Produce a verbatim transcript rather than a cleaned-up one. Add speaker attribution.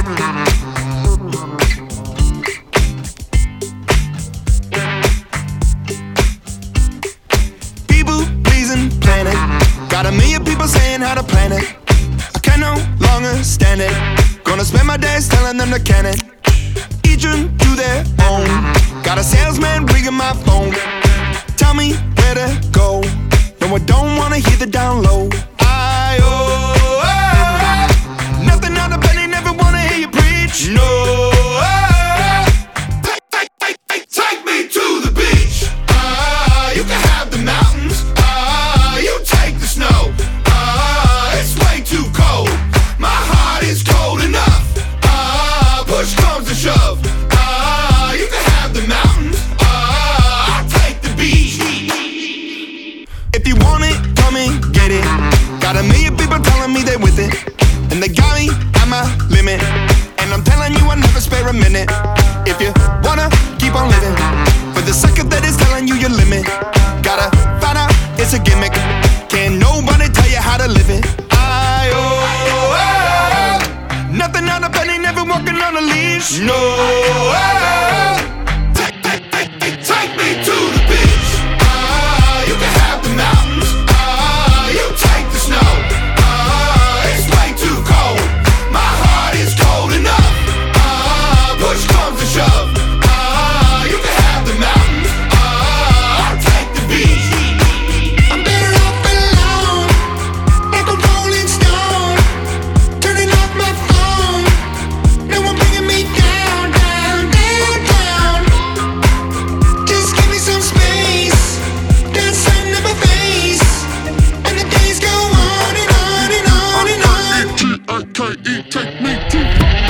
Speaker 1: People pleasing planet, got a million people saying how to plan it. I can no longer stand it. Gonna spend my days telling them to can it. Each one to their own. Got a salesman ringing my phone. Tell me where to go. No, I don't wanna hear the down low. I oh, oh, nothing on the penny, never wanna hear you preach. No, oh, take, take, take, take me to the beach. Ah, you can have the mountains. Ah, you take the snow. Ah, it's way too cold. My heart is cold enough. Ah, push comes to shove. Ah, you can have the mountains. Ah, I'll take the beach. If you want it, come and get it. Got a million people telling me they're with it, and they got me at my limit. And I'm telling you, I never spare a minute. If you wanna keep on living, for the second that is telling you your limit, gotta find out it's a gimmick. Can't nobody tell you how to live it. I oh, oh, nothing on a penny, never walking on a leash. No, oh, take, take, take, take, take me to the beach. Ah, you can have the mountains. Ah, you take the snow. Ah, it's way too cold. My heart is cold enough. Ah, push comes to shove. Ah, you can have the mountains. Ah, I'll take the beach.
Speaker 2: I'm better off alone, like a rolling stone. Turning off my phone, no one bringing me down, down, down, down. Just give me some space, got sun in my face, and the days go on and on and on and on.
Speaker 3: T I K E, take me to